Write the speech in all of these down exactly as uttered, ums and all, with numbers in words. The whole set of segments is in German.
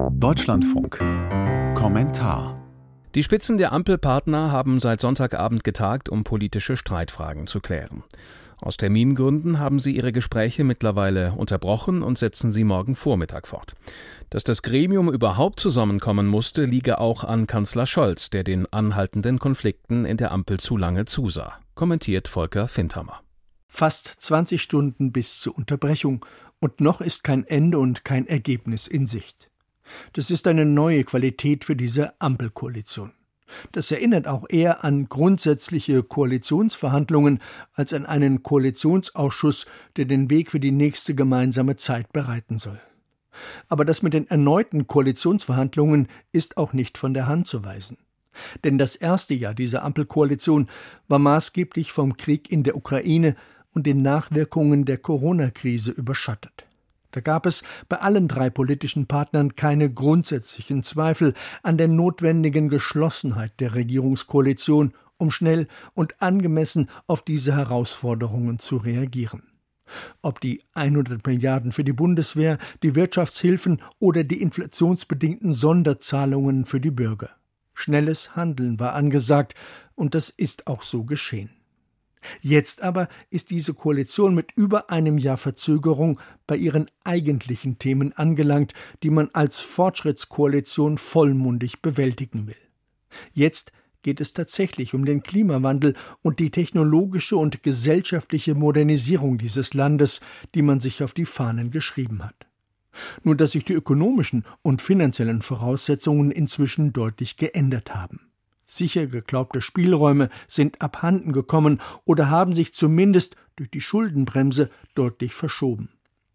Deutschlandfunk. Kommentar. Die Spitzen der Ampelpartner haben seit Sonntagabend getagt, um politische Streitfragen zu klären. Aus Termingründen haben sie ihre Gespräche mittlerweile unterbrochen und setzen sie morgen Vormittag fort. Dass das Gremium überhaupt zusammenkommen musste, liege auch an Kanzler Scholz, der den anhaltenden Konflikten in der Ampel zu lange zusah, kommentiert Volker Findhammer. Fast zwanzig Stunden bis zur Unterbrechung und noch ist kein Ende und kein Ergebnis in Sicht. Das ist eine neue Qualität für diese Ampelkoalition. Das erinnert auch eher an grundsätzliche Koalitionsverhandlungen als an einen Koalitionsausschuss, der den Weg für die nächste gemeinsame Zeit bereiten soll. Aber das mit den erneuten Koalitionsverhandlungen ist auch nicht von der Hand zu weisen. Denn das erste Jahr dieser Ampelkoalition war maßgeblich vom Krieg in der Ukraine und den Nachwirkungen der Corona-Krise überschattet. Da gab es bei allen drei politischen Partnern keine grundsätzlichen Zweifel an der notwendigen Geschlossenheit der Regierungskoalition, um schnell und angemessen auf diese Herausforderungen zu reagieren. Ob die hundert Milliarden für die Bundeswehr, die Wirtschaftshilfen oder die inflationsbedingten Sonderzahlungen für die Bürger. Schnelles Handeln war angesagt, und das ist auch so geschehen. Jetzt aber ist diese Koalition mit über einem Jahr Verzögerung bei ihren eigentlichen Themen angelangt, die man als Fortschrittskoalition vollmundig bewältigen will. Jetzt geht es tatsächlich um den Klimawandel und die technologische und gesellschaftliche Modernisierung dieses Landes, die man sich auf die Fahnen geschrieben hat. Nur dass sich die ökonomischen und finanziellen Voraussetzungen inzwischen deutlich geändert haben. Sicher geglaubte Spielräume sind abhanden gekommen oder haben sich zumindest durch die Schuldenbremse deutlich verschoben.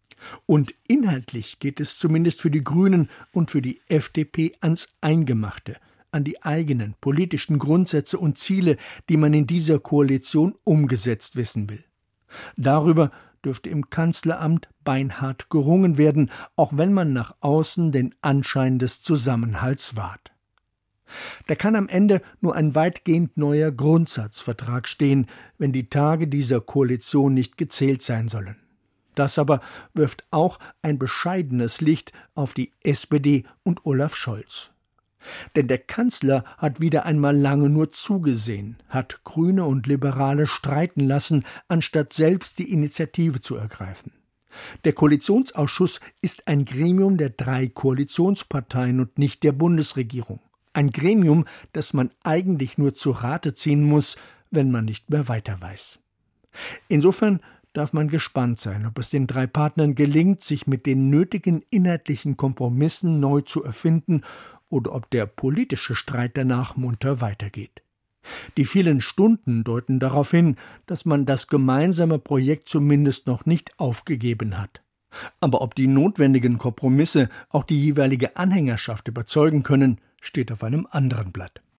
Und inhaltlich geht es zumindest für die Grünen und für die F D P ans Eingemachte, an die eigenen politischen Grundsätze und Ziele, die man in dieser Koalition umgesetzt wissen will. Darüber dürfte im Kanzleramt beinhart gerungen werden, auch wenn man nach außen den Anschein des Zusammenhalts wahrt. Da kann am Ende nur ein weitgehend neuer Grundsatzvertrag stehen, wenn die Tage dieser Koalition nicht gezählt sein sollen. Das aber wirft auch ein bescheidenes Licht auf die S P D und Olaf Scholz. Denn der Kanzler hat wieder einmal lange nur zugesehen, hat Grüne und Liberale streiten lassen, anstatt selbst die Initiative zu ergreifen. Der Koalitionsausschuss ist ein Gremium der drei Koalitionsparteien und nicht der Bundesregierung. Ein Gremium, das man eigentlich nur zu Rate ziehen muss, wenn man nicht mehr weiter weiß. Insofern darf man gespannt sein, ob es den drei Partnern gelingt, sich mit den nötigen inhaltlichen Kompromissen neu zu erfinden oder ob der politische Streit danach munter weitergeht. Die vielen Stunden deuten darauf hin, dass man das gemeinsame Projekt zumindest noch nicht aufgegeben hat. Aber ob die notwendigen Kompromisse auch die jeweilige Anhängerschaft überzeugen können, steht auf einem anderen Blatt.